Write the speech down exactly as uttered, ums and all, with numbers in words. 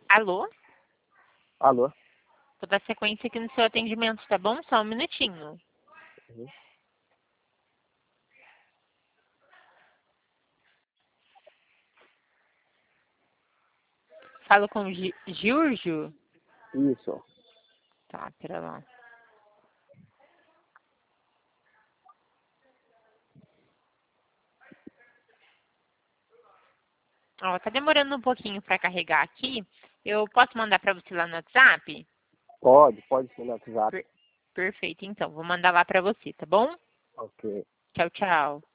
Alô? Alô? Vou dar sequência aqui no seu atendimento, tá bom? Só um minutinho. Uhum. Falo com o Gi- Giorgio? Isso. Tá, pera lá. Ó, tá demorando um pouquinho pra carregar aqui. Eu posso mandar pra você lá no WhatsApp? Pode, pode ser no WhatsApp. Per- Perfeito, então. Vou mandar lá pra você, tá bom? Ok. Tchau, tchau.